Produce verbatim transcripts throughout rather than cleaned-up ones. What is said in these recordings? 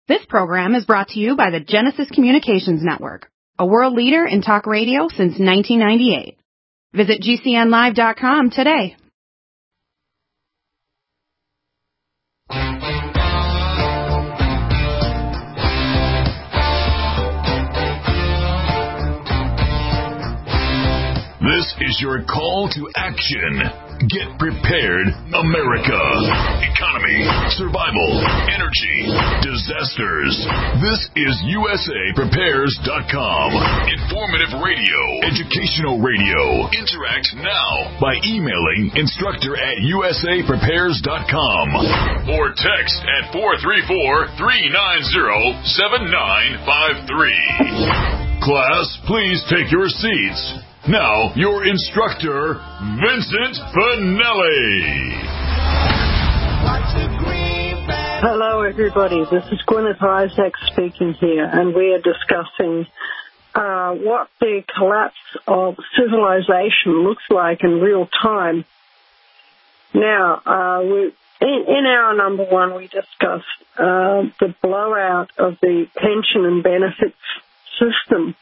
This program is brought to you by the Genesis Communications Network, a world leader in talk radio since nineteen ninety-eight. Visit G C N live dot com today. This is your call to action. Get prepared, America. Economy, survival, energy, disasters. This is U S A Prepares dot com. Informative radio, educational radio. Interact now by emailing instructor at U S A Prepares dot com or text at four three four, three nine zero, seven nine five three. Class, please take your seats. Now, your instructor, Vincent Finelli. Hello, everybody. This is Gwyneth Isaac speaking here, and we are discussing uh, what the collapse of civilization looks like in real time. Now, uh, we, in, in our number one, we discussed uh, the blowout of the pension and benefits system.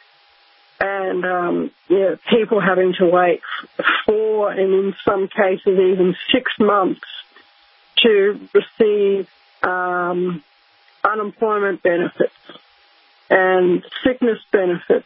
And, um, yeah, people having to wait four and in some cases even six months to receive um, unemployment benefits and sickness benefits,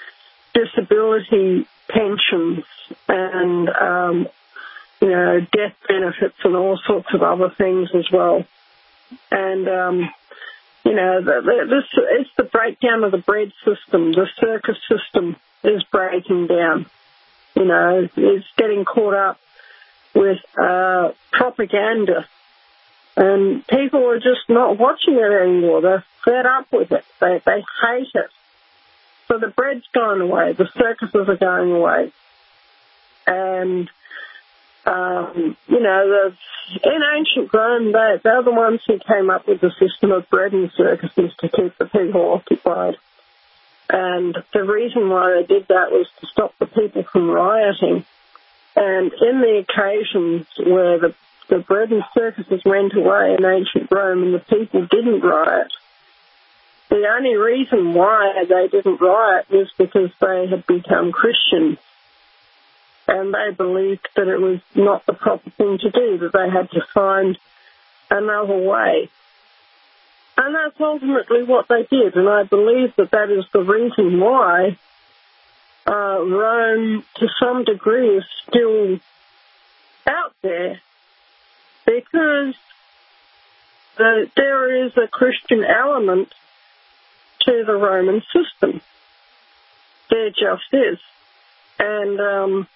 disability pensions, and, um, you know, death benefits and all sorts of other things as well. And, um You know, the, the, this it's the breakdown of the bread system. The circus system is breaking down. You know, it's getting caught up with uh, propaganda. And people are just not watching it anymore. They're fed up with it. They, they hate it. So the bread's going away. The circuses are going away. And... Um, you know, the, in ancient Rome, they, they're the ones who came up with the system of bread and circuses to keep the people occupied. And the reason why they did that was to stop the people from rioting. And in the occasions where the, the bread and circuses went away in ancient Rome and the people didn't riot, the only reason why they didn't riot was because they had become Christians. And they believed that it was not the proper thing to do, that they had to find another way. And that's ultimately what they did. And I believe that that is the reason why uh, Rome, to some degree, is still out there. Because the, there is a Christian element to the Roman system. There just is. And... Um,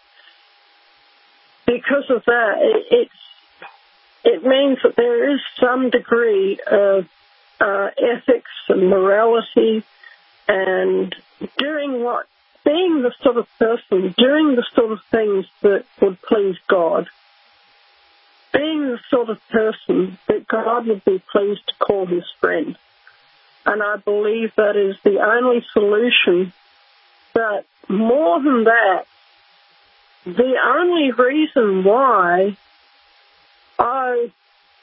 Because of that, it, it's, it means that there is some degree of uh, ethics and morality and doing what, being the sort of person, doing the sort of things that would please God, being the sort of person that God would be pleased to call his friend. And I believe that is the only solution. But more than that, the only reason why I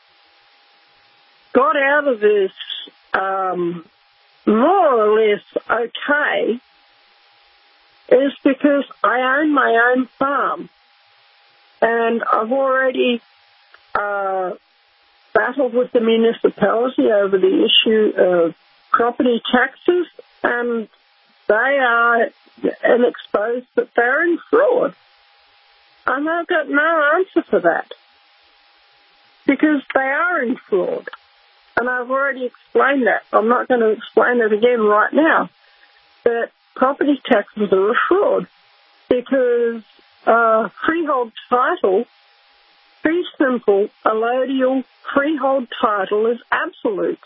got out of this um, more or less okay is because I own my own farm. And I've already uh, battled with the municipality over the issue of property taxes, and they are and exposed that they're in fraud. And I've got no answer for that because they are in fraud. And I've already explained that. I'm not going to explain it again right now. That property taxes are a fraud because uh, freehold title, fee simple, allodial freehold title is absolute.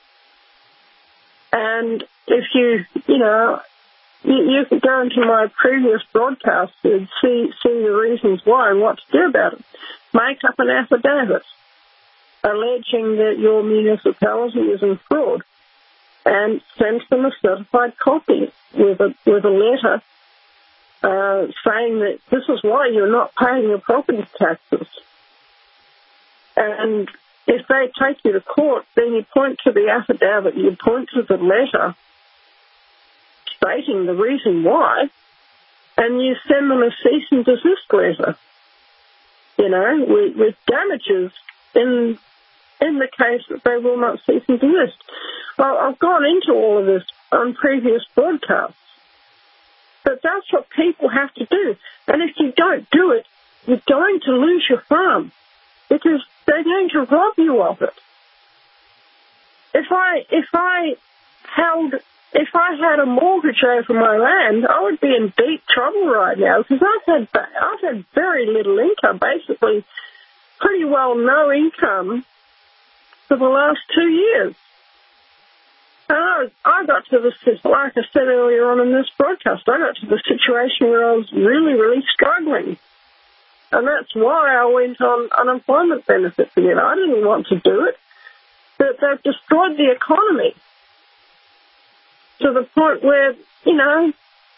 And if you, you know, You, you could go into my previous broadcast and see, see the reasons why and what to do about it. Make up an affidavit alleging that your municipality is in fraud and send them a certified copy with a, with a letter uh, saying that this is why you're not paying your property taxes. And if they take you to court, then you point to the affidavit, you point to the letter stating the reason why, and you send them a cease and desist letter, you know, with, with damages in in the case that they will not cease and desist. Well, I've gone into all of this on previous broadcasts, but that's what people have to do. And if you don't do it, you're going to lose your farm because they're going to rob you of it. If I if I held if I had a mortgage over my land, I would be in deep trouble right now because I've had I've had very little income, basically pretty well no income for the last two years. And I, I got to the, like I said earlier on in this broadcast, I got to the situation where I was really, really struggling. And that's why I went on unemployment benefits again. I didn't want to do it, but they've destroyed the economy to the point where, you know,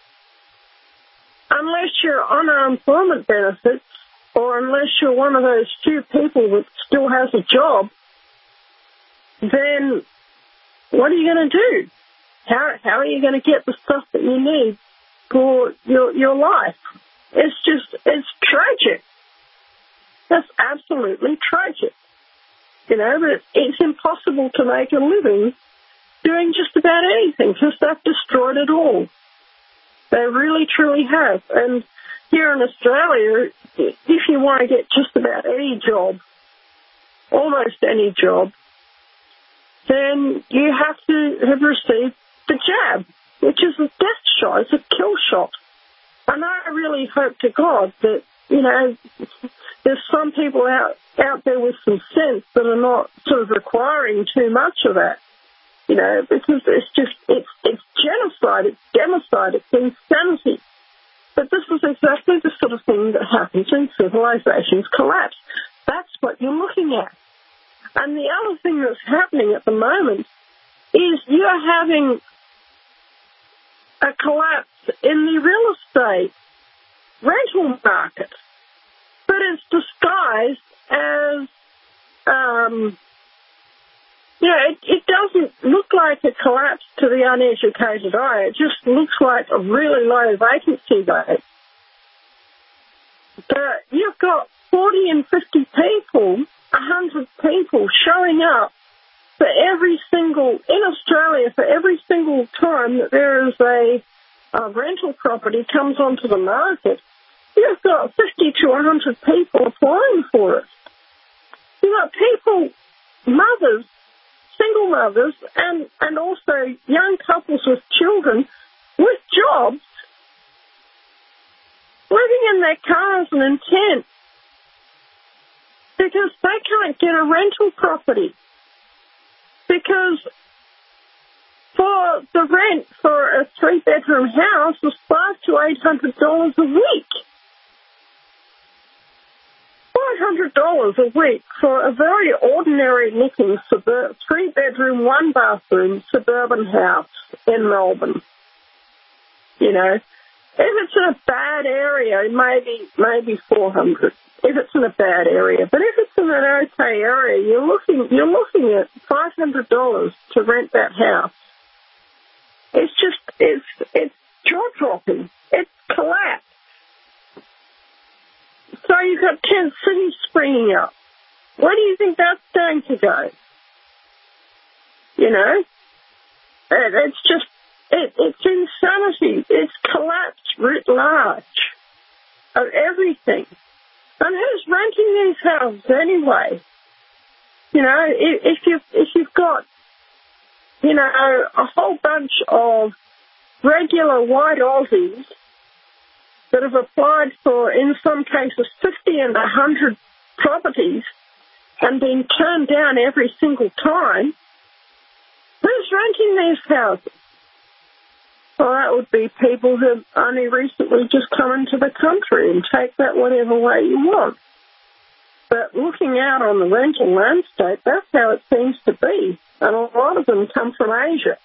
unless you're on unemployment benefits or unless you're one of those few people that still has a job, then what are you going to do? How how are you going to get the stuff that you need for your your life? It's just, it's tragic. That's absolutely tragic. You know, but it's impossible to make a living doing just about anything because they've destroyed it all. They really, truly have. And here in Australia, if you want to get just about any job, almost any job, then you have to have received the jab, which is a death shot, it's a kill shot. And I really hope to God that, you know, there's some people out, out there with some sense that are not sort of requiring too much of that, you know, because it's just, it's, it's genocide, it's democide, it's insanity. But this is exactly the sort of thing that happens when civilizations collapse. That's what you're looking at. And the other thing that's happening at the moment is you're having a collapse in the real estate rental market, but it's disguised as, um, you know, it, it doesn't look like a collapse to the uneducated eye. It just looks like a really low vacancy rate. But you've got forty and fifty people, one hundred people showing up for every single, in Australia, for every single time that there is a, a rental property comes onto the market, you've got fifty to one hundred people applying for it. You've got people, mothers, single mothers, and, and also young couples with children with jobs, living in their cars and in tents because they can't get a rental property. Because for the rent for a three-bedroom house is five to eight hundred dollars a week. Five hundred dollars a week for a very ordinary-looking suburb, three-bedroom, one-bathroom suburban house in Melbourne. You know, if it's in a bad area, maybe maybe four hundred. If it's in a bad area, but if it's in an okay area, you're looking you're looking at five hundred dollars to rent that house. It's just it's it's jaw dropping. It's collapsed. So you've got tent cities springing up. Where do you think that's going to go? You know, it, it's just it, it's insanity. It's collapsed writ large of everything. And who's renting these houses anyway? You know, if, if you've if you've got, you know, a whole bunch of regular white Aussies that have applied for, in some cases, fifty and a hundred properties and been turned down every single time, who's renting these houses? Well, that would be people who have only recently just come into the country and take that whatever way you want. But looking out on the rental landscape, that's how it seems to be. And a lot of them come from Asia.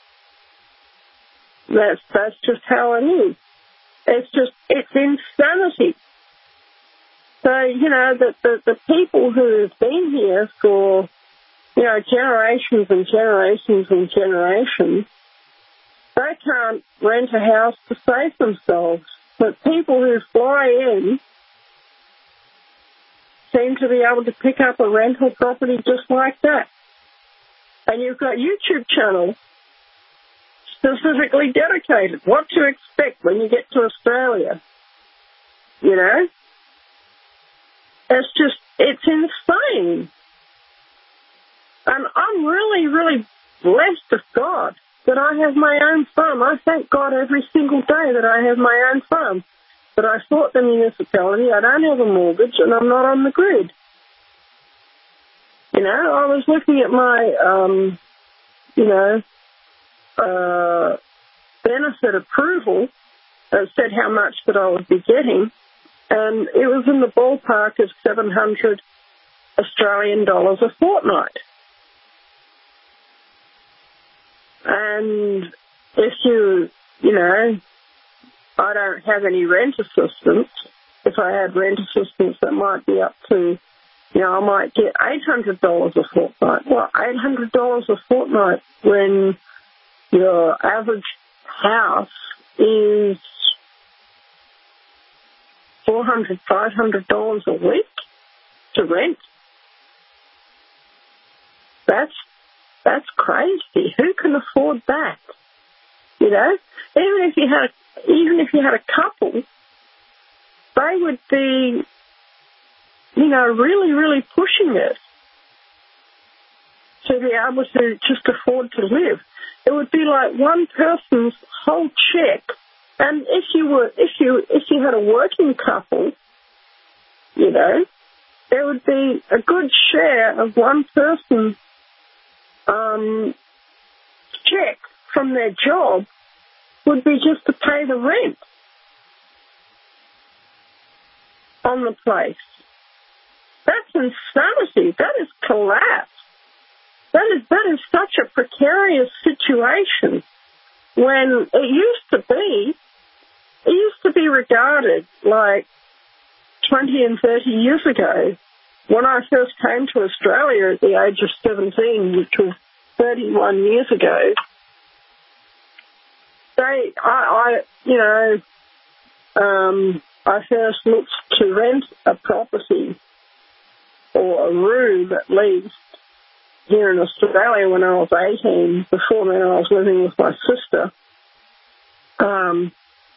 That's, that's just how it is. It's just, it's insanity. So, you know, the, the, the people who have been here for, you know, generations and generations and generations, they can't rent a house to save themselves. But people who fly in seem to be able to pick up a rental property just like that. And you've got YouTube channels specifically dedicated. What to expect when you get to Australia. You know? It's just, it's insane. And I'm really, really blessed of God that I have my own farm. I thank God every single day that I have my own farm. But I thought the municipality, I don't have a mortgage, and I'm not on the grid. You know, I was looking at my, um, you know, uh, benefit approval that said how much that I would be getting, and it was in the ballpark of seven hundred Australian dollars a fortnight. And if you, you know, I don't have any rent assistance. If I had rent assistance, that might be up to, you know, I might get eight hundred dollars a fortnight. Well, eight hundred dollars a fortnight when your average house is four hundred dollars, five hundred dollars a week to rent. That's, that's crazy. Who can afford that? You know, even if you had a Even if you had a couple, they would be, you know, really, really pushing it to be able to just afford to live. It would be like one person's whole check. And if you were, if you, if you had a working couple, you know, there would be a good share of one person's um, check from their job would be just to pay the rent on the place. That's insanity. That is collapse. That is that is such a precarious situation when it used to be, it used to be regarded like twenty and thirty years ago when I first came to Australia at the age of seventeen, which was thirty-one years ago. They, I, I, you know, um, I first looked to rent a property or a room at least here in Australia when I was eighteen. Before then I was living with my sister. Um,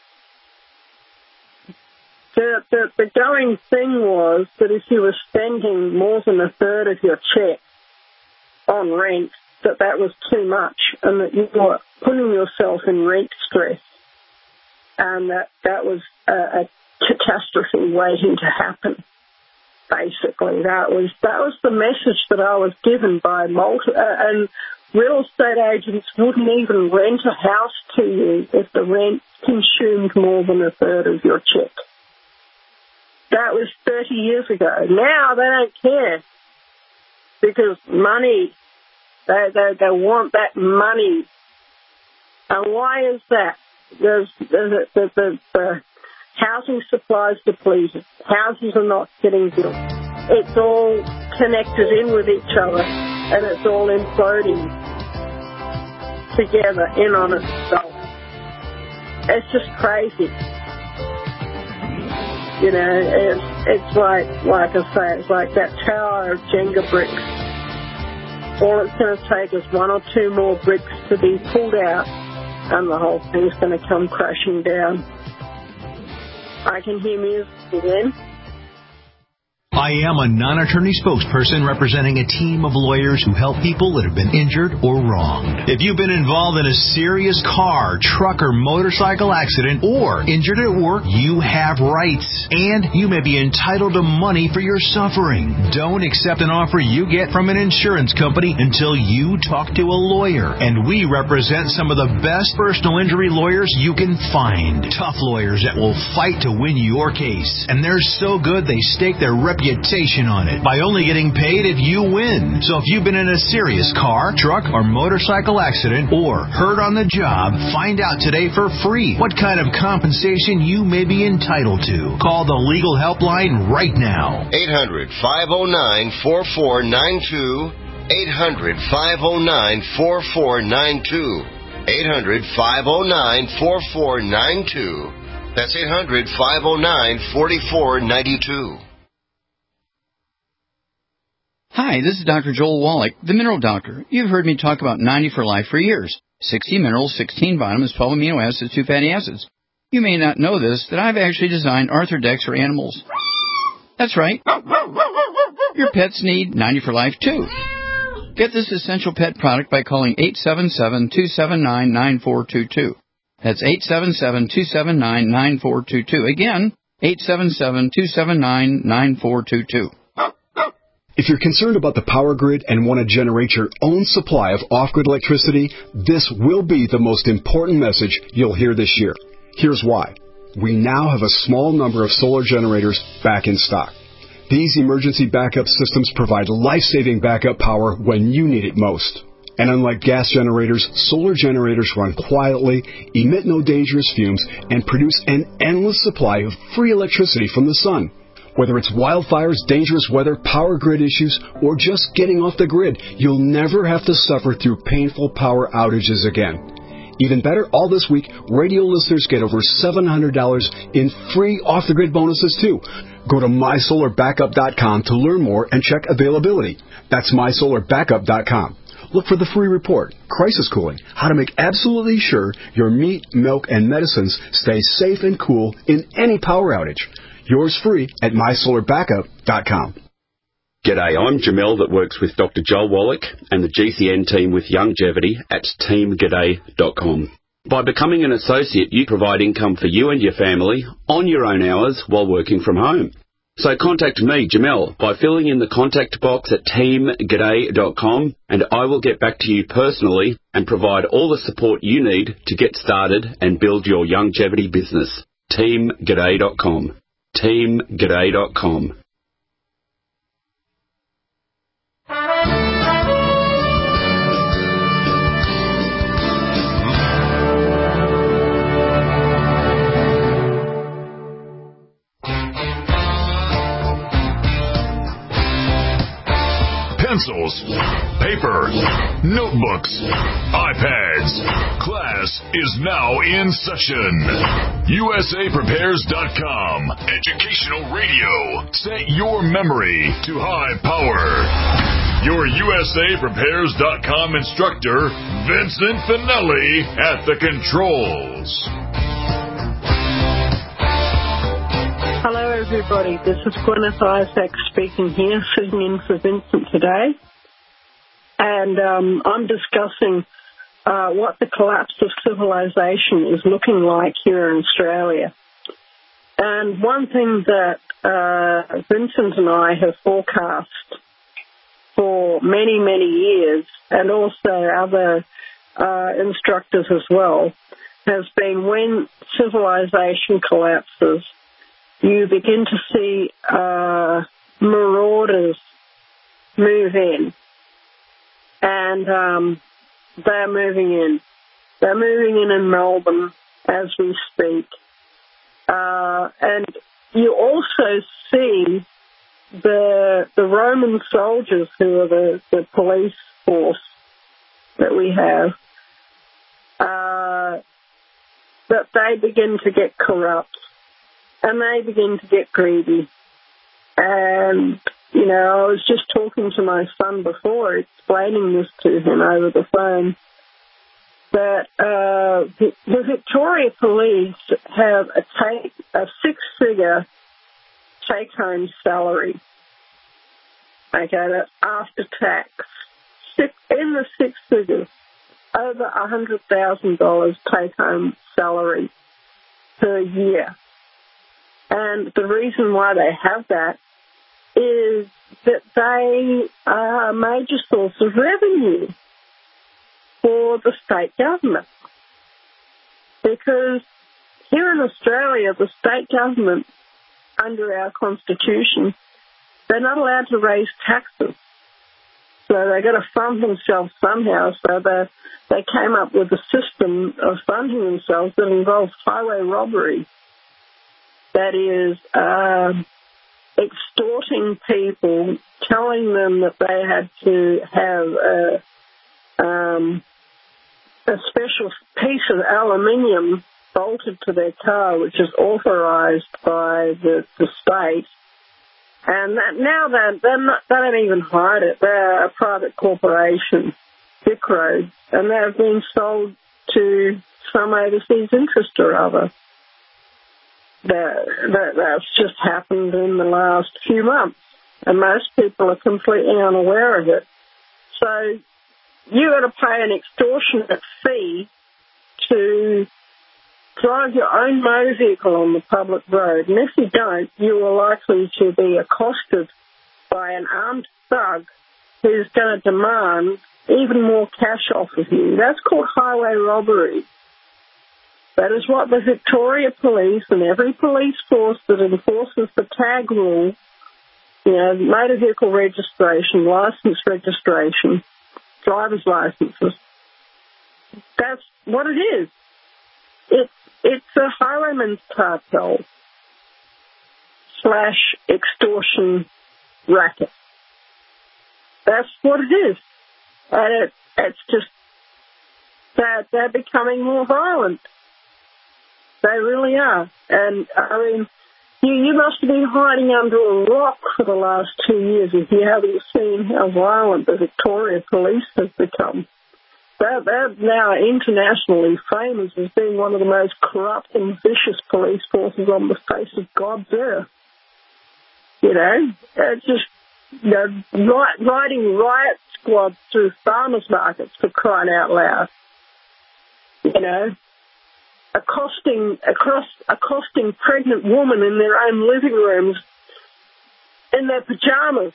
the, the, the going thing was that if you were spending more than a third of your check on rent, that that was too much and that you were putting yourself in rent stress and that that was a, a catastrophe waiting to happen. Basically, that was that was the message that I was given by multi, uh, and real estate agents wouldn't even rent a house to you if the rent consumed more than a third of your check. That was thirty years ago. Now they don't care because money. They, they they want that money. And why is that? There's, there's the, the, the housing supply is depleted. Houses are not getting built. It's all connected in with each other, and it's all imploding together in on itself. It's just crazy. You know, it's, it's like, like I say, it's like that tower of Jenga bricks. All it's going to take is one or two more bricks to be pulled out, and the whole thing's going to come crashing down. I can hear music again. I am a non-attorney spokesperson representing a team of lawyers who help people that have been injured or wronged. If you've been involved in a serious car, truck, or motorcycle accident or injured at work, you have rights, and you may be entitled to money for your suffering. Don't accept an offer you get from an insurance company until you talk to a lawyer, and we represent some of the best personal injury lawyers you can find. Tough lawyers that will fight to win your case, and they're so good they stake their reputation reputation on it by only getting paid if you win. So if you've been in a serious car, truck, or motorcycle accident or hurt on the job, find out today for free what kind of compensation you may be entitled to. Call the legal helpline right now. eight hundred, five oh nine, four four nine two. eight hundred, five oh nine, four four nine two. eight hundred, five oh nine, four four nine two. That's eight hundred, five oh nine, four four nine two. Hi, this is Doctor Joel Wallach, the Mineral Doctor. You've heard me talk about ninety for Life for years. sixty minerals, sixteen vitamins, twelve amino acids, two fatty acids. You may not know this, that I've actually designed Arthrodex for animals. That's right. Your pets need ninety for Life, too. Get this essential pet product by calling eight seven seven, two seven nine, nine four two two. That's eight seven seven, two seven nine, nine four two two. Again, eight seven seven, two seven nine, nine four two two. If you're concerned about the power grid and want to generate your own supply of off-grid electricity, this will be the most important message you'll hear this year. Here's why. We now have a small number of solar generators back in stock. These emergency backup systems provide life-saving backup power when you need it most. And unlike gas generators, solar generators run quietly, emit no dangerous fumes, and produce an endless supply of free electricity from the sun. Whether it's wildfires, dangerous weather, power grid issues, or just getting off the grid, you'll never have to suffer through painful power outages again. Even better, all this week, radio listeners get over seven hundred dollars in free off-the-grid bonuses, too. Go to my solar backup dot com to learn more and check availability. That's my solar backup dot com. Look for the free report, Crisis Cooling, how to make absolutely sure your meat, milk, and medicines stay safe and cool in any power outage. Yours free at my solar backup dot com. G'day, I'm Jamel that works with Doctor Joel Wallach and the G C N team with Longevity at team g'day dot com. By becoming an associate, you provide income for you and your family on your own hours while working from home. So contact me, Jamel, by filling in the contact box at team g'day dot com, and I will get back to you personally and provide all the support you need to get started and build your longevity business. team g'day dot com. team g'day dot com. Pencils, paper, notebooks, iPads. Class is now in session. U S A Prepares dot com. Educational radio. Set your memory to high power. Your U S A Prepares dot com instructor, Vincent Finelli, at the controls. Hello, everybody. This is Gwyneth Isaac speaking here, sitting in for Vincent today. And um, I'm discussing uh, what the collapse of civilization is looking like here in Australia. And one thing that uh, Vincent and I have forecast for many, many years, and also other uh, instructors as well, has been when civilization collapses, you begin to see uh, marauders move in. And um, they're moving in. They're moving in in Melbourne as we speak. Uh, and you also see the the Roman soldiers, who are the, the police force that we have, uh, that they begin to get corrupt. And they begin to get greedy. And, you know, I was just talking to my son before, explaining this to him over the phone, that uh, the, the Victoria Police have a, take, a six-figure take-home salary. Okay, that's after tax. Six, in the six figures, over one hundred thousand dollars take-home salary per year. And the reason why they have that is that they are a major source of revenue for the state government. Because here in Australia, the state government, under our constitution, they're not allowed to raise taxes. So they've got to fund themselves somehow. So they they came up with a system of funding themselves that involves highway robbery. That is uh, extorting people, telling them that they had to have a, um, a special piece of aluminium bolted to their car, which is authorised by the, the state. And that, now they're, they're not, they don't even hide it. They're a private corporation, VicRoads, and they've been sold to some overseas interest or other. That, that, that's just happened in the last few months, and most people are completely unaware of it. So you've got to pay an extortionate fee to drive your own motor vehicle on the public road, and if you don't, you are likely to be accosted by an armed thug who's going to demand even more cash off of you. That's called highway robbery. That is what the Victoria Police and every police force that enforces the tag rule, you know, motor vehicle registration, licence registration, driver's licences, that's what it is. It's, it's a highwayman's cartel slash extortion racket. That's what it is. And it, it's just that they're becoming more violent. They really are. And, I mean, you, you must have been hiding under a rock for the last two years if you haven't seen how violent the Victoria Police has become. They're, they're now internationally famous as being one of the most corrupt and vicious police forces on the face of God's earth. You know, it's just, you know, riding riot squads through farmers markets, for crying out loud. You know, accosting, across, accosting pregnant women in their own living rooms in their pajamas.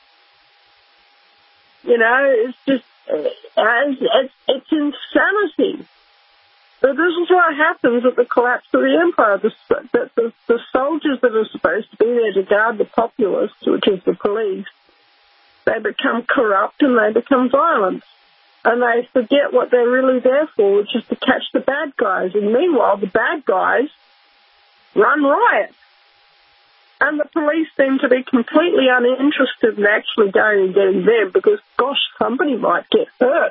You know, it's just, it's, it's, it's insanity. But this is what happens at the collapse of the empire. The, the, the, the soldiers that are supposed to be there to guard the populace, which is the police, they become corrupt and they become violent. And they forget what they're really there for, which is to catch the bad guys. And meanwhile, the bad guys run riot. And the police seem to be completely uninterested in actually going and getting them because, gosh, somebody might get hurt.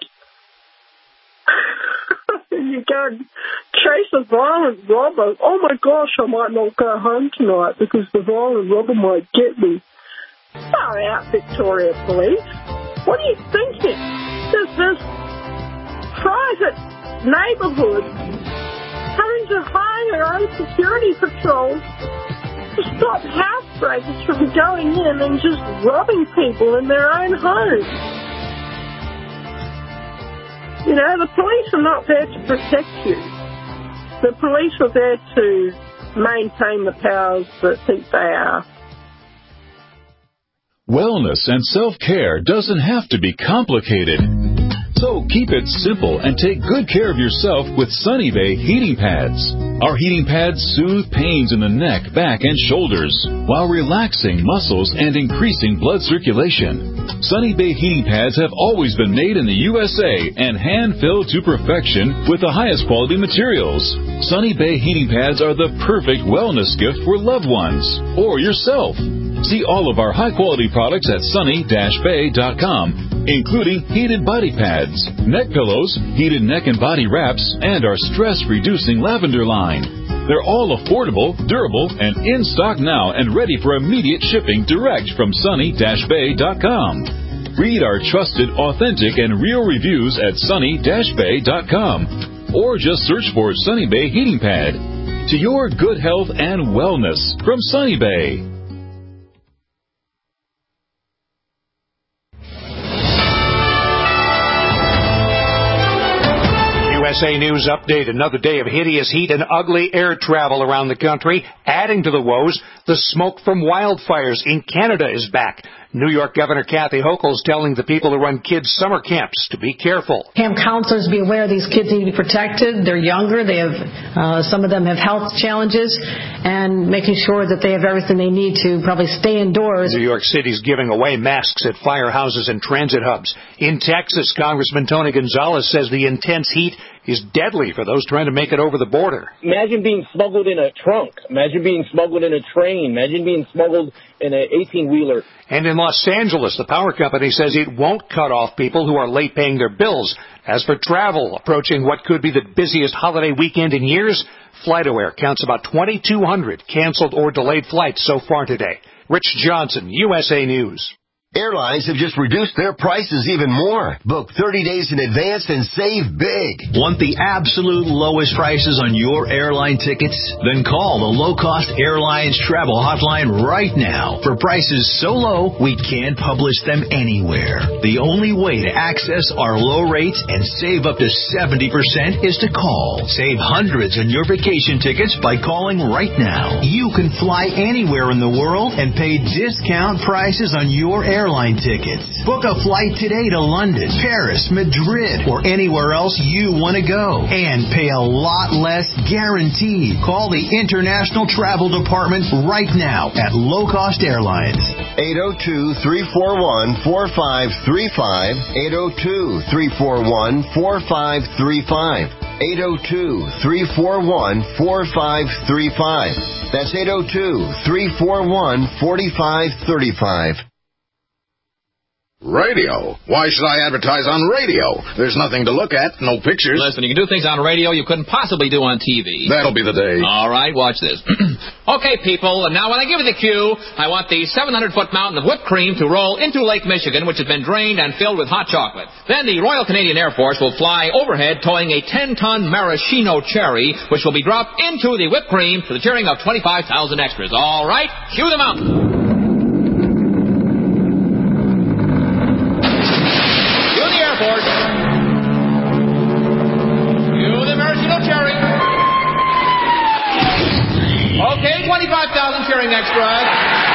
You go and chase a violent robber. Oh, my gosh, I might not go home tonight because the violent robber might get me. Far out, Victoria Police. What are you thinking? There's this private neighbourhood having to hire their own security patrol to stop housebreakers from going in and just robbing people in their own homes. You know, the police are not there to protect you. The police are there to maintain the powers that think they are. Wellness and self-care doesn't have to be complicated. So keep it simple and take good care of yourself with Sunny Bay heating pads. Our heating pads soothe pains in the neck, back, and shoulders while relaxing muscles and increasing blood circulation. Sunny Bay heating pads have always been made in the U S A and hand-filled to perfection with the highest quality materials. Sunny Bay heating pads are the perfect wellness gift for loved ones or yourself. See all of our high-quality products at sunny dash bay dot com, including heated body pads, neck pillows, heated neck and body wraps, and our stress-reducing lavender line. They're all affordable, durable, and in stock now and ready for immediate shipping direct from sunny dash bay dot com. Read our trusted, authentic, and real reviews at sunny dash bay dot com, or just search for Sunny Bay Heating Pad. To your good health and wellness from Sunny Bay. U S A News Update. Another day of hideous heat and ugly air travel around the country. Adding to the woes, the smoke from wildfires in Canada is back. New York Governor Kathy Hochul's telling the people who run kids' summer camps to be careful. Camp counselors be aware these kids need to be protected. They're younger. They have uh, some of them have health challenges, and making sure that they have everything they need to probably stay indoors. New York City's giving away masks at firehouses and transit hubs. In Texas, Congressman Tony Gonzalez says the intense heat is deadly for those trying to make it over the border. Imagine being smuggled in a trunk. Imagine being smuggled in a train. Imagine being smuggled in an eighteen-wheeler. And in Los Angeles, the power company says it won't cut off people who are late paying their bills. As for travel, approaching what could be the busiest holiday weekend in years, FlightAware counts about twenty-two hundred canceled or delayed flights so far today. Rich Johnson, U S A News. Airlines have just reduced their prices even more. Book thirty days in advance and save big. Want the absolute lowest prices on your airline tickets? Then call the Low Cost Airlines Travel Hotline right now. For prices so low, we can't publish them anywhere. The only way to access our low rates and save up to seventy percent is to call. Save hundreds on your vacation tickets by calling right now. You can fly anywhere in the world and pay discount prices on your airline airline tickets. Book a flight today to London, Paris, Madrid, or anywhere else you want to go. And pay a lot less guaranteed. Call the International Travel Department right now at Low Cost Airlines. eight oh two, three four one, four five three five. eight oh two, three four one, four five three five. eight oh two, three four one, four five three five. That's eight oh two, three four one, four five three five. Radio? Why should I advertise on radio? There's nothing to look at, no pictures. Listen, you can do things on radio you couldn't possibly do on T V. That'll be the day. All right, watch this. Okay, people, now when I give you the cue, I want the seven hundred foot mountain of whipped cream to roll into Lake Michigan, which has been drained and filled with hot chocolate. Then the Royal Canadian Air Force will fly overhead towing a ten ton maraschino cherry, which will be dropped into the whipped cream to the cheering of twenty-five thousand extras. All right, cue the mountain. Okay, twenty-five thousand cheering extras.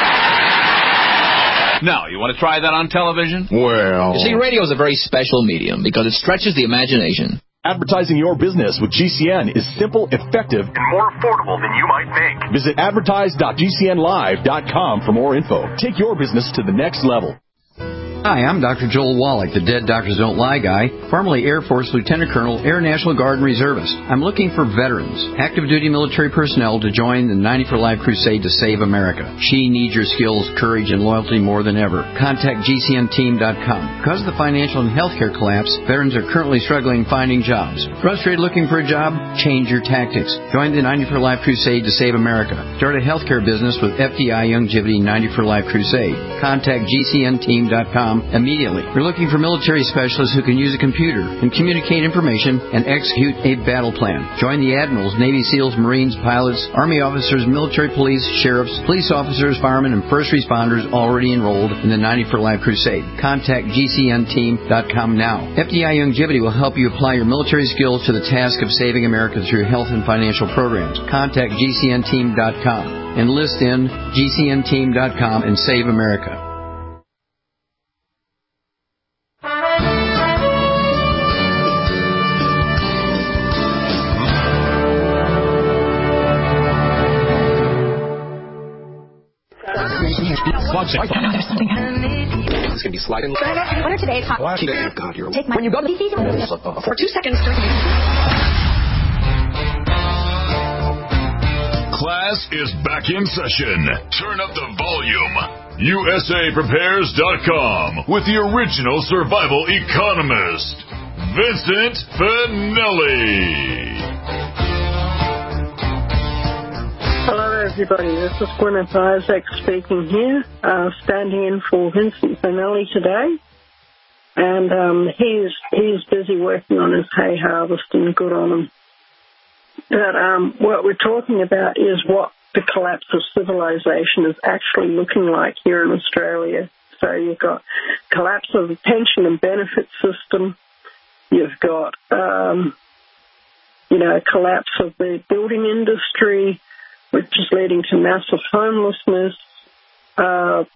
Now, you want to try that on television? Well... You see, radio is a very special medium because it stretches the imagination. Advertising your business with G C N is simple, effective, and more affordable than you might think. Visit advertise dot G C N live dot com for more info. Take your business to the next level. Hi, I'm Doctor Joel Wallach, the Dead Doctors Don't Lie guy, formerly Air Force Lieutenant Colonel, Air National Guard and Reservist. I'm looking for veterans, active duty military personnel to join the ninety for Life crusade to save America. She needs your skills, courage, and loyalty more than ever. Contact G C N team dot com. Because of the financial and healthcare collapse, veterans are currently struggling finding jobs. Frustrated looking for a job? Change your tactics. Join the ninety for Life crusade to save America. Start a healthcare business with F D I Youngevity ninety for Life crusade. Contact G C N team dot com immediately. We're looking for military specialists who can use a computer and communicate information and execute a battle plan. Join the admirals, Navy SEALs, Marines, pilots, Army officers, military police, sheriffs, police officers, firemen, and first responders already enrolled in the ninety for Life crusade. Contact G C N team dot com now. F D I Youngevity will help you apply your military skills to the task of saving America through health and financial programs. Contact G C N team dot com. Enlist in G C N team dot com and save America. There's something happening. It's going to be sliding. What are today's hot? Oh, God, you're... Take my... When you go to the season, for two seconds. Class is back in session. Turn up the volume. U S A Prepares dot com with the original survival economist, Vincent Finelli. Hello, everybody. This is Gwyneth Isaac speaking here, uh, standing in for Vincent Finelli today. And um, he's he's busy working on his hay harvest, and good on him. But um, what we're talking about is what the collapse of civilization is actually looking like here in Australia. So you've got collapse of the pension and benefit system. You've got, um, you know, collapse of the building industry, which is leading to massive homelessness. Uh, the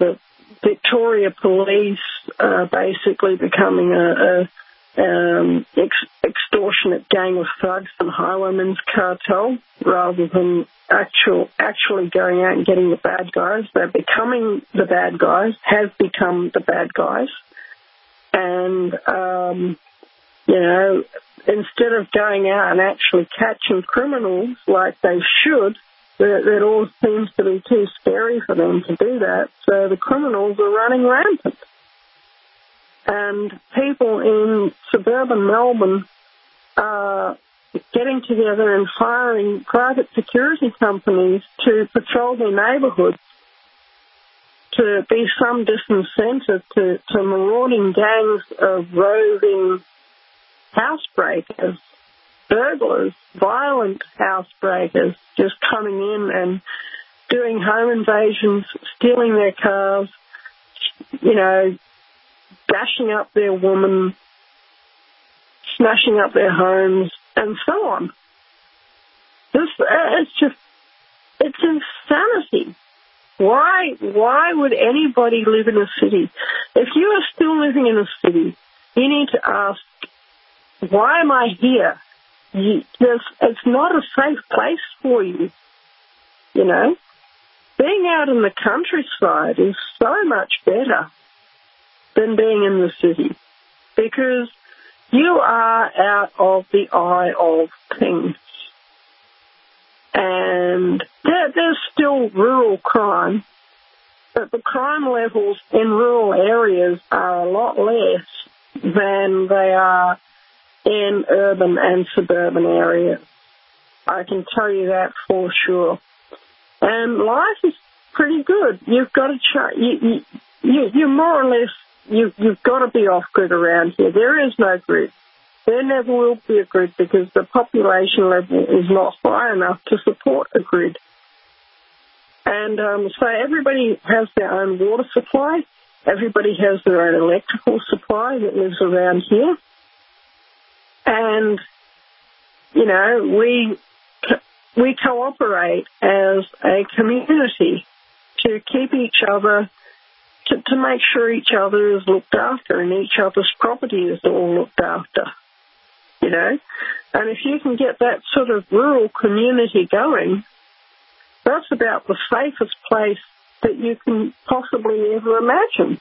Victoria Police uh, basically becoming a, a um, ex- extortionate gang of thugs and highwaymen's cartel rather than actual actually going out and getting the bad guys. They're becoming the bad guys, have become the bad guys. And, um, you know, instead of going out and actually catching criminals like they should, that, that all seems to be too scary for them to do that. So the criminals are running rampant. And people in suburban Melbourne are getting together and hiring private security companies to patrol their neighbourhoods to be some disincentive to, to marauding gangs of roving housebreakers, burglars, violent housebreakers, just coming in and doing home invasions, stealing their cars, you know, bashing up their women, smashing up their homes, and so on. This, it's just, it's insanity. Why, why would anybody live in a city? If you are still living in a city, you need to ask, why am I here? You, it's not a safe place for you, you know? Being out in the countryside is so much better than being in the city because you are out of the eye of things. And there, there's still rural crime, but the crime levels in rural areas are a lot less than they are in urban and suburban areas. I can tell you that for sure. And life is pretty good. You've got to try, you, you, you more or less, you, you've got to be off grid around here. There is no grid. There never will be a grid because the population level is not high enough to support a grid. And um, so everybody has their own water supply. Everybody has their own electrical supply that lives around here. And, you know, we we cooperate as a community to keep each other, to, to make sure each other is looked after and each other's property is all looked after, you know. And if you can get that sort of rural community going, that's about the safest place that you can possibly ever imagine.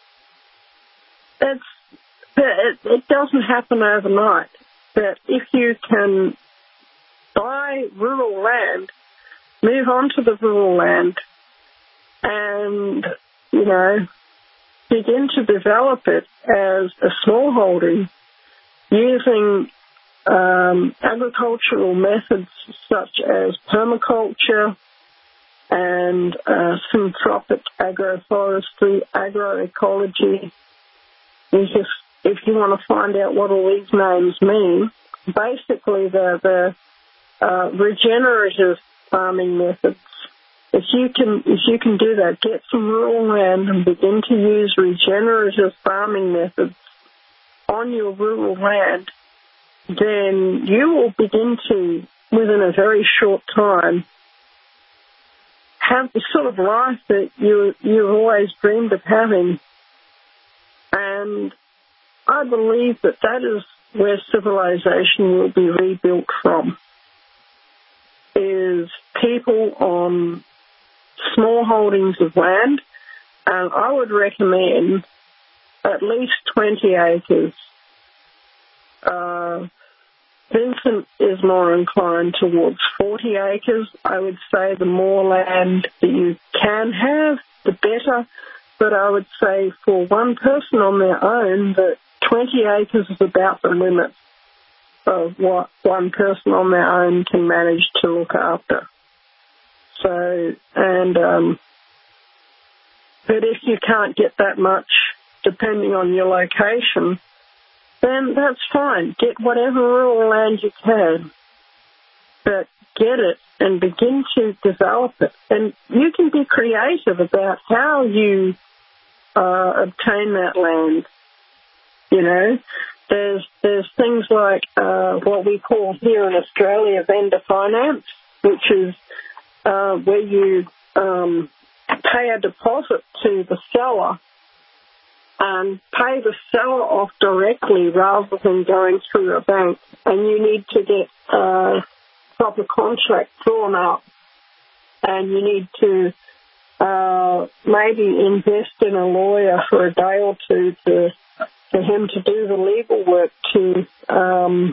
It's, it, it doesn't happen overnight, but if you can buy rural land, move on to the rural land, and, you know, begin to develop it as a smallholding using um, agricultural methods such as permaculture and uh, synthropic agroforestry, agroecology. If, if you want to find out what all these names mean, basically the, the uh, regenerative farming methods. If you can, if you can do that, get some rural land and begin to use regenerative farming methods on your rural land, then you will begin to, within a very short time, have the sort of life that you you've always dreamed of having. And I believe that that is where civilization will be rebuilt from, is people on small holdings of land. And I would recommend at least twenty acres. Uh, Vincent is more inclined towards forty acres. I would say the more land that you can have, the better. But I would say for one person on their own, that twenty acres is about the limit of what one person on their own can manage to look after. So, and, um, but if you can't get that much, depending on your location, then that's fine. Get whatever rural land you can, but get it and begin to develop it. And you can be creative about how you uh, obtain that land. You know, there's there's things like uh, what we call here in Australia vendor finance, which is uh, where you um, pay a deposit to the seller and pay the seller off directly rather than going through a bank. And you need to get a proper contract drawn up, and you need to uh, maybe invest in a lawyer for a day or two to for him to do the legal work to um,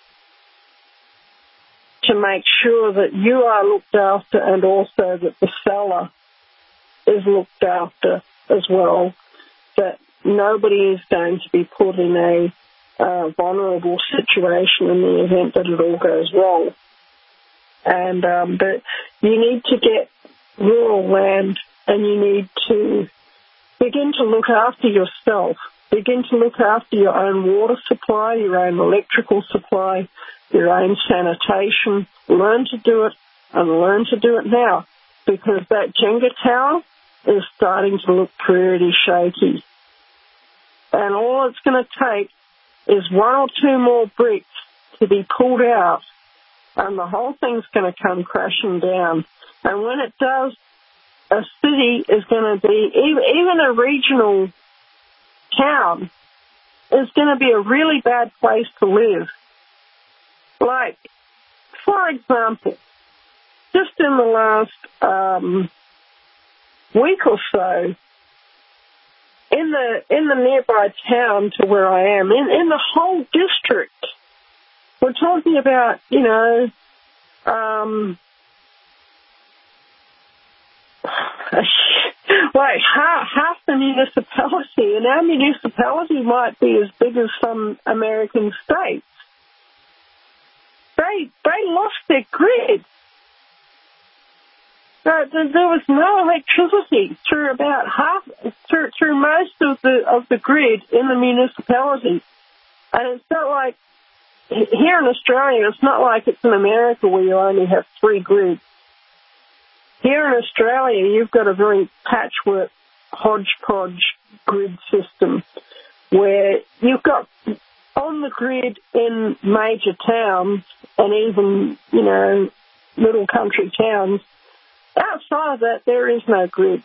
to make sure that you are looked after and also that the seller is looked after as well, that nobody is going to be put in a uh, vulnerable situation in the event that it all goes wrong. And um, but you need to get rural land, and you need to begin to look after yourself. Begin to look after your own water supply, your own electrical supply, your own sanitation. Learn to do it, and learn to do it now, because that Jenga tower is starting to look pretty shaky. And all it's going to take is one or two more bricks to be pulled out, and the whole thing's going to come crashing down. And when it does, a city is going to be, even, even a regional town, is going to be a really bad place to live. Like, for example, just in the last um, week or so, in the in the nearby town to where I am, in, in the whole district, we're talking about, you know, um, like half, half the municipality, and our municipality might be as big as some American states. They they lost their grid. Uh, there, there was no electricity through about half, through, through most of the of the grid in the municipality, and it's not like here in Australia. It's not like it's in America where you only have three grids. Here in Australia, you've got a very patchwork, hodgepodge grid system where you've got on the grid in major towns and even, you know, little country towns. Outside of that, there is no grid.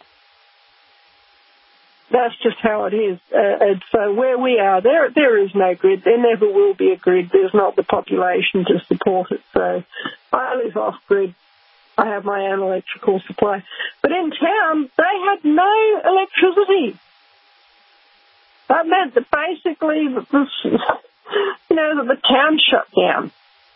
That's just how it is. Uh, and so where we are, there there is no grid. There never will be a grid. There's not the population to support it. So I live off grid. I have my own electrical supply. But in town, they had no electricity. That meant that basically, the, you know, that the town shut down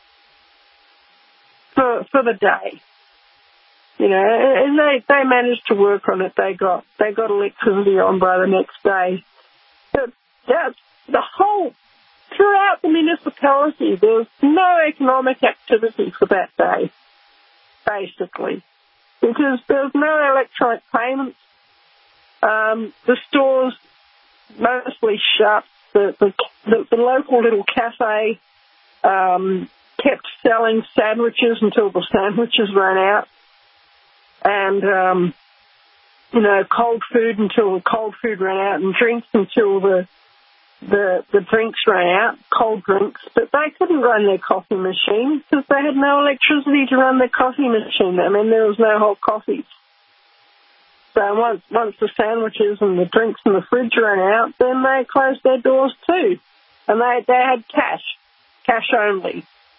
for for the day. You know, and they, they managed to work on it. They got they got electricity on by the next day. But that's the whole throughout the municipality. There was no economic activity for that day, basically, because there was no electronic payments. Um, the stores mostly shut. The the, the, the local little cafe um, kept selling sandwiches until the sandwiches ran out. And, um, you know, cold food until the cold food ran out, and drinks until the, the the drinks ran out, cold drinks. But they couldn't run their coffee machine because they had no electricity to run their coffee machine. I mean, there was no hot coffee. So once once the sandwiches and the drinks in the fridge ran out, then they closed their doors too. And they, they had cash, cash only.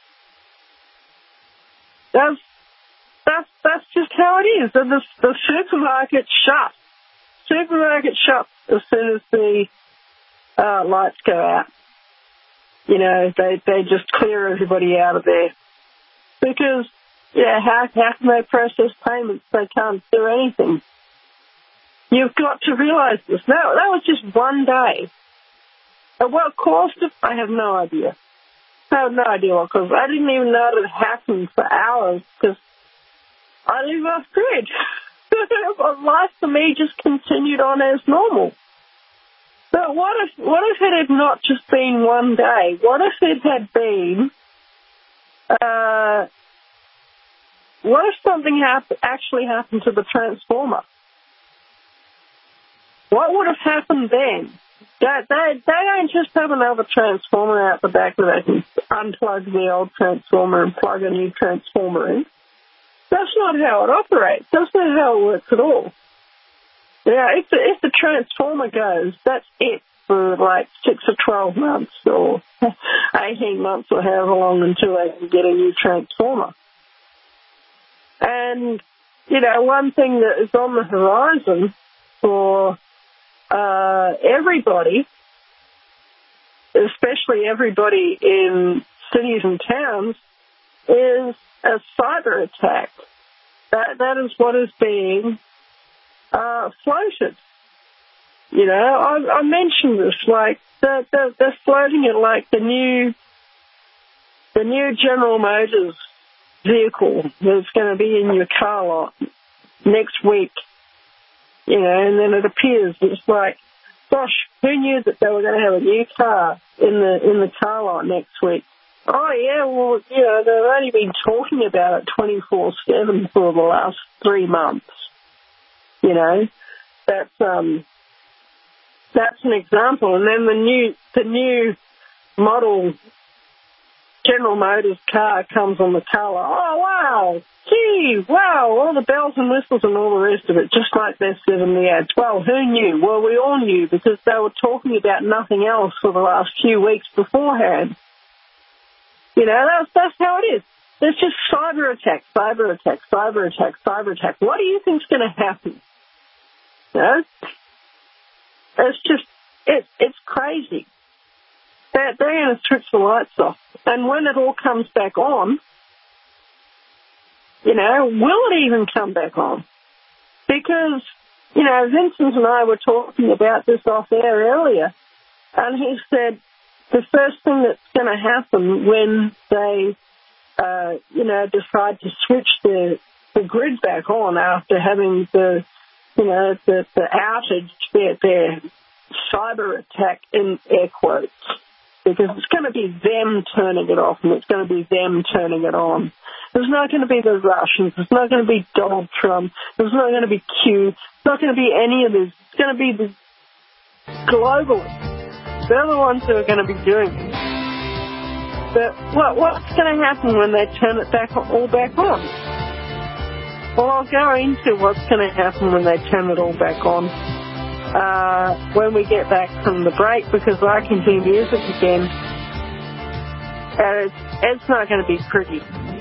That's That's that's just how it is. The, the, the supermarket shut. Supermarket shut as soon as the uh, lights go out. You know, they they just clear everybody out of there. Because, yeah, how, how can they process payments? They can't do anything. You've got to realise this. No, that was just one day. And what caused it, I have no idea. I have no idea what caused it. I didn't even know it had happened for hours because I live off grid. Life for me just continued on as normal. But what if what if it had not just been one day? What if it had been? Uh, what if something hap- actually happened to the transformer? What would have happened then? They, they, they don't just have another transformer out the back where they can unplug the old transformer and plug a new transformer in. That's not how it operates. That's not how it works at all. Yeah, if the, if the transformer goes, that's it for like six or twelve months or eighteen months or however long until they can get a new transformer. And, you know, one thing that is on the horizon for uh, everybody, especially everybody in cities and towns, is a cyber attack. That that is what is being uh, floated. You know, I, I mentioned this, like they're, they're, they're floating it like the new the new General Motors vehicle that's going to be in your car lot next week. You know, and then it appears it's like, gosh, who knew that they were going to have a new car in the in the car lot next week? Oh, yeah, well, you know, they've only been talking about it twenty-four seven for the last three months. You know, that's um, that's an example. And then the new the new model General Motors car comes on the car lot. Oh, wow, gee, wow, all the bells and whistles and all the rest of it, just like they said in the ads. Well, who knew? Well, we all knew because they were talking about nothing else for the last few weeks beforehand. You know, that's, that's how it is. There's just cyber attack, cyber attack, cyber attack, cyber attack. What do you think's going to happen? You know? It's just, it, it's crazy. They're, they're going to switch the lights off. And when it all comes back on, you know, will it even come back on? Because, you know, Vincent and I were talking about this off air earlier, and he said, the first thing that's going to happen when they, uh, you know, decide to switch the, the grid back on after having the, you know, the, the outage, their, their cyber attack in air quotes, because it's going to be them turning it off and it's going to be them turning it on. There's not going to be the Russians. There's not going to be Donald Trump. There's not going to be Q. It's not going to be any of this. It's going to be the globalists. They're the ones who are going to be doing it. But what, what's going to happen when they turn it back all back on? Well, I'll go into what's going to happen when they turn it all back on uh, when we get back from the break, because I can hear music again. And it's, it's not going to be pretty.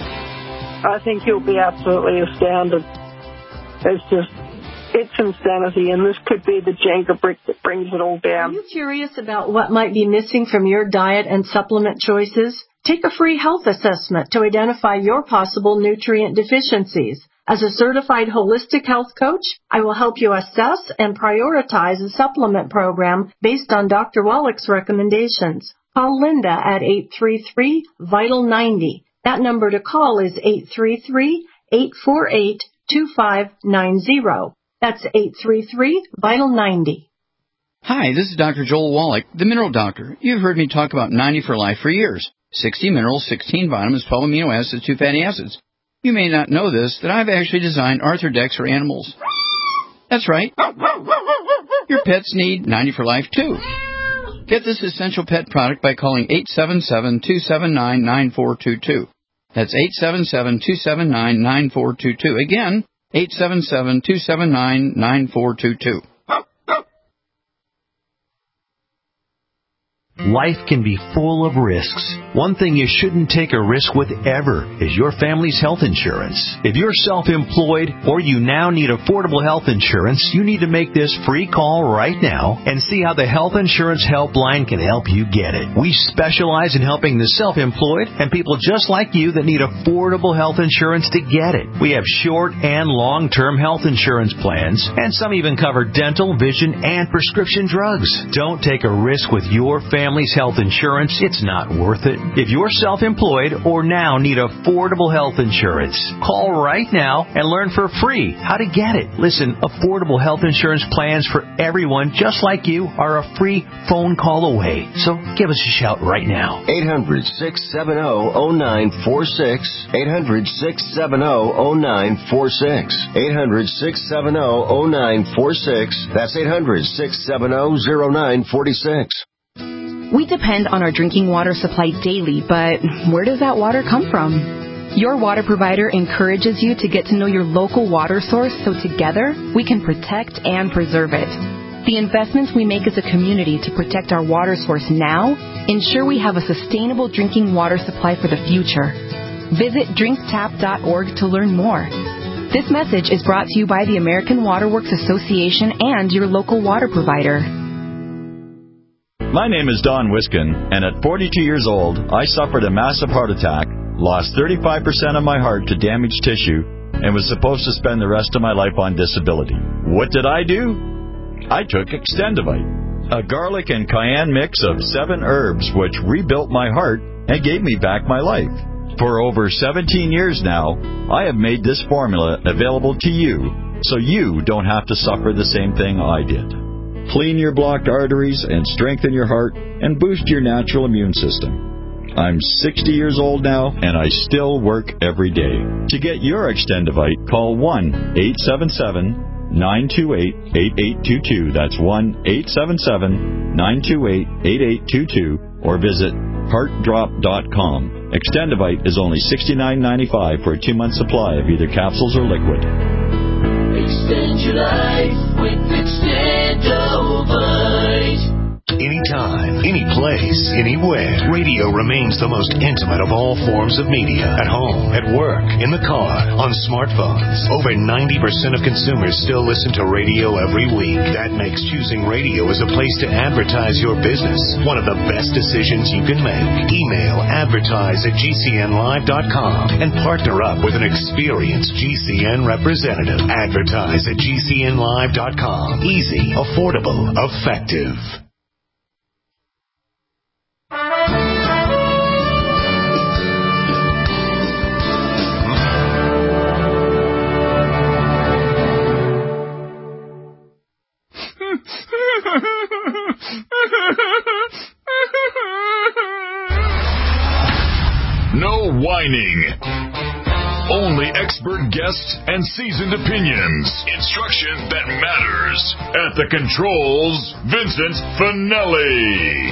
I think you'll be absolutely astounded. It's just... It's insanity, and this could be the Jenga brick that brings it all down. Are you curious about what might be missing from your diet and supplement choices? Take a free health assessment to identify your possible nutrient deficiencies. As a certified holistic health coach, I will help you assess and prioritize a supplement program based on Doctor Wallach's recommendations. Call Linda at eight three three, vital ninety. That number to call is eight three three, eight four eight, two five nine zero. That's eight three three, vital ninety. Hi, this is Doctor Joel Wallach, the Mineral Doctor. You've heard me talk about ninety for life for years. sixty minerals, sixteen vitamins, twelve amino acids, two fatty acids. You may not know this, that I've actually designed Arthrodex for animals. That's right. Your pets need ninety for life, too. Get this essential pet product by calling eight seven seven, two seven nine, nine four two two. That's eight seven seven, two seven nine, nine four two two. Again, eight seven seven, two seven nine, nine four two two. Life can be full of risks. One thing you shouldn't take a risk with ever is your family's health insurance. If you're self-employed or you now need affordable health insurance, you need to make this free call right now and see how the Health Insurance Helpline can help you get it. We specialize in helping the self-employed and people just like you that need affordable health insurance to get it. We have short and long-term health insurance plans, and some even cover dental, vision, and prescription drugs. Don't take a risk with your family. Family's health insurance, it's not worth it. If you're self-employed or now need affordable health insurance, call right now and learn for free how to get it. Listen, affordable health insurance plans for everyone just like you are a free phone call away. So give us a shout right now. eight hundred, six seven zero, zero nine four six. eight hundred, six seven zero, zero nine four six. eight hundred, six seven zero, zero nine four six. That's eight hundred, six seven zero, zero nine four six. We depend on our drinking water supply daily, but where does that water come from? Your water provider encourages you to get to know your local water source so together we can protect and preserve it. The investments we make as a community to protect our water source now ensure we have a sustainable drinking water supply for the future. Visit drink tap dot org to learn more. This message is brought to you by the American Water Works Association and your local water provider. My name is Don Wiskin, and at forty-two years old, I suffered a massive heart attack, lost thirty-five percent of my heart to damaged tissue, and was supposed to spend the rest of my life on disability. What did I do? I took Extendivite, a garlic and cayenne mix of seven herbs which rebuilt my heart and gave me back my life. For over seventeen years now, I have made this formula available to you, so you don't have to suffer the same thing I did. Clean your blocked arteries and strengthen your heart and boost your natural immune system. I'm sixty years old now, and I still work every day. To get your Extendivite, call one eight seven seven, nine two eight, eight eight two two. That's one eight seven seven, nine two eight, eight eight two two, or visit heart drop dot com. Extendivite is only sixty-nine ninety-five for a two-month supply of either capsules or liquid. Extend your life with Extendivite. Anytime, any place, anywhere, radio remains the most intimate of all forms of media. At home, at work, in the car, on smartphones. Over ninety percent of consumers still listen to radio every week. That makes choosing radio as a place to advertise your business one of the best decisions you can make. Email advertise at G C N live dot com and partner up with an experienced G C N representative. Advertise at G C N live dot com. Easy, affordable, effective. No whining. Only expert guests and seasoned opinions. Instruction that matters. At the controls, Vincent Finelli.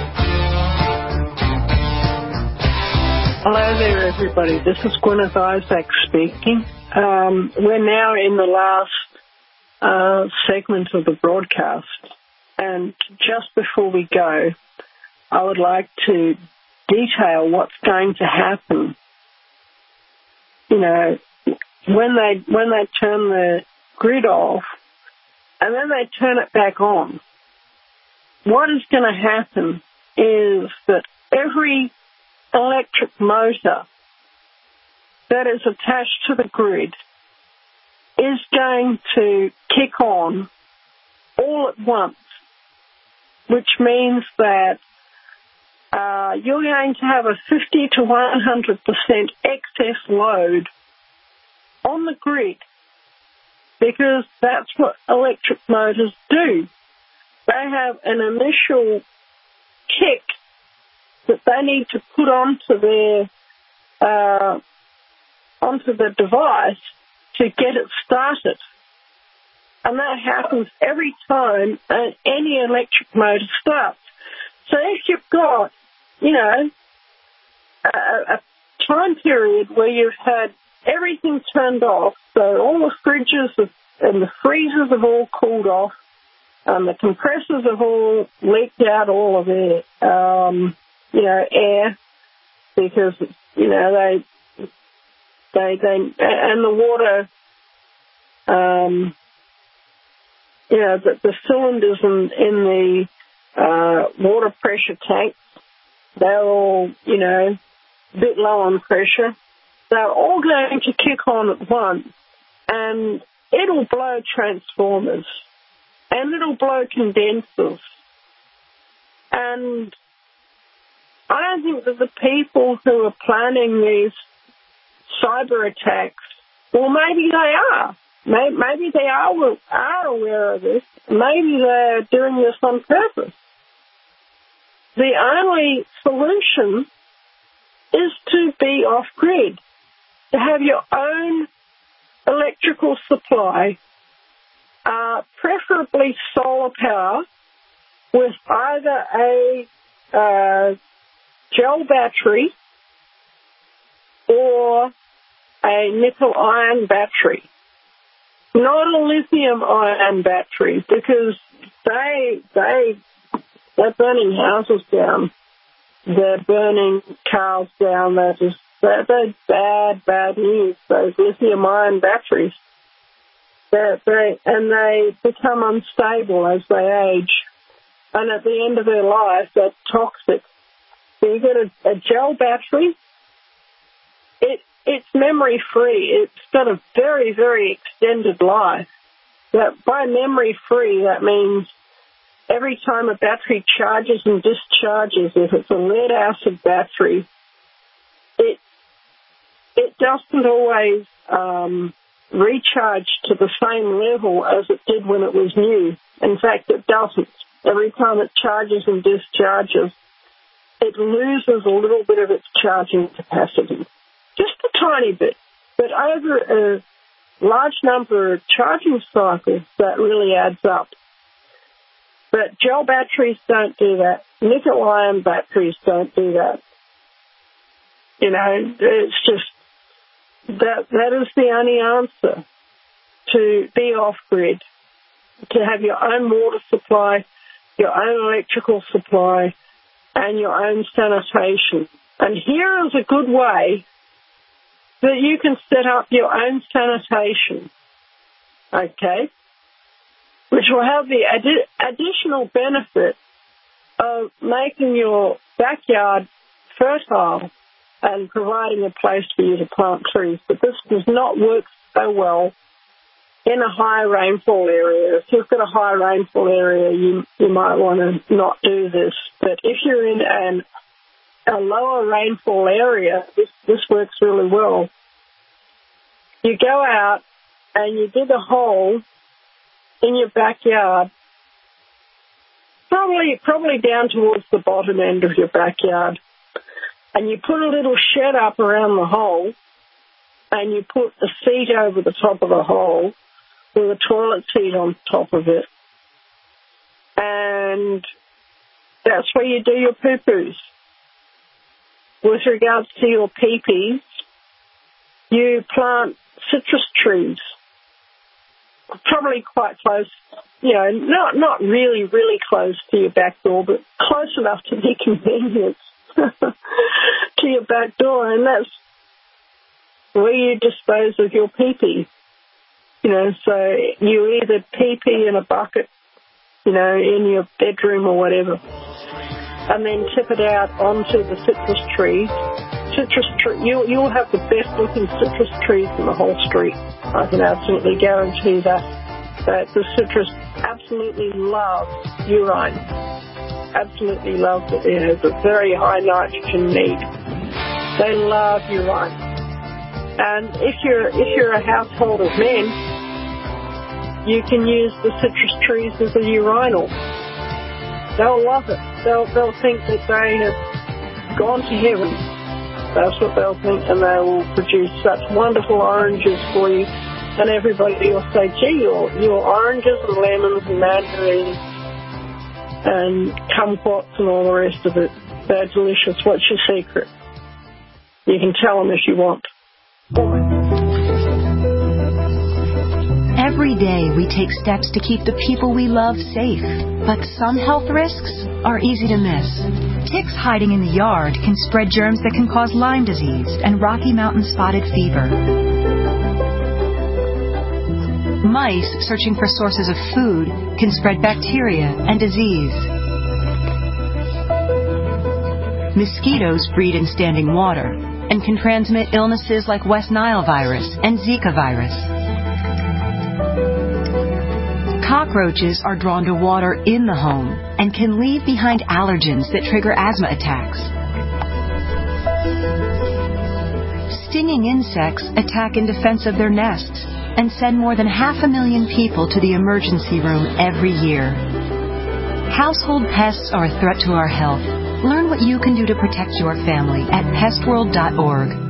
Hello there, everybody. This is Gwyneth Isaac speaking. Um, we're now in the last uh, segment of the broadcast. And just before we go, I would like to detail what's going to happen. You know, when they when they turn the grid off and then they turn it back on, what is going to happen is that every electric motor that is attached to the grid is going to kick on all at once, which means that uh, you're going to have a fifty to one hundred percent excess load on the grid, because that's what electric motors do. They have an initial kick that they need to put onto their uh, onto the device to get it started. And that happens every time any electric motor starts. So if you've got, you know, a, a time period where you've had everything turned off, so all the fridges have, and the freezers have all cooled off, and the compressors have all leaked out all of their, um, you know, air, because, you know, they, they, they, and the water, um, you know, the, the cylinders in, in the uh, water pressure tanks, they're all, you know, a bit low on pressure. They're all going to kick on at once, and it'll blow transformers, and it'll blow condensers. And I don't think that the people who are planning these cyber attacks, well, maybe they are. Maybe they are, are aware of this. Maybe they're doing this on purpose. The only solution is to be off-grid, to have your own electrical supply, uh, preferably solar power, with either a uh, gel battery or a nickel-ion battery, not a lithium-ion battery, because they, they, they're burning houses down. They're burning cars down. They're just, they're, they're bad, bad news, those lithium-ion batteries. They're, they, and they become unstable as they age. And at the end of their life, they're toxic. So you get a, a gel battery. It it's memory free. It's got a very, very extended life. That by memory free, that means every time a battery charges and discharges, if it's a lead acid battery, it it doesn't always um, recharge to the same level as it did when it was new. In fact, it doesn't. Every time it charges and discharges, it loses a little bit of its charging capacity. Just a tiny bit. But over a large number of charging cycles, that really adds up. But gel batteries don't do that. Nickel-ion batteries don't do that. You know, it's just, that that is the only answer to be off-grid, to have your own water supply, your own electrical supply, and your own sanitation. And here is a good way that you can set up your own sanitation, okay, which will have the addi- additional benefit of making your backyard fertile and providing a place for you to plant trees. But this does not work so well in a high rainfall area. If you've got a high rainfall area, you you might want to not do this. But if you're in an, a lower rainfall area, this, this works really well. You go out and you dig a hole in your backyard, probably probably down towards the bottom end of your backyard, and you put a little shed up around the hole, and you put a seat over the top of the hole with a toilet seat on top of it. And that's where you do your poo-poos. With regards to your pee-pees, you plant citrus trees, probably quite close, you know, not not really, really close to your back door, but close enough to be convenient to your back door. And that's where you dispose of your pee-pee. You know, so you either pee-pee in a bucket, you know, in your bedroom or whatever, and then tip it out onto the citrus trees. Citrus tree, you, you'll have the best-looking citrus trees in the whole street. I can absolutely guarantee that. That the citrus absolutely love urine. Absolutely loves it. It has a very high nitrogen need. They love urine. And if you're if you're a household of men, you can use the citrus trees as a urinal. They'll love it. They'll they'll think that they have gone to heaven. That's what they'll think, and they will produce such wonderful oranges for you. And everybody will say, gee, your, your oranges and lemons and mandarins and kumquats and all the rest of it, they're delicious. What's your secret? You can tell them if you want. Every day we take steps to keep the people we love safe, but some health risks are easy to miss. Ticks hiding in the yard can spread germs that can cause Lyme disease and Rocky Mountain spotted fever. Mice searching for sources of food can spread bacteria and disease. Mosquitoes breed in standing water and can transmit illnesses like West Nile virus and Zika virus. Cockroaches are drawn to water in the home and can leave behind allergens that trigger asthma attacks. Stinging insects attack in defense of their nests and send more than half a million people to the emergency room every year. Household pests are a threat to our health. Learn what you can do to protect your family at pest world dot org.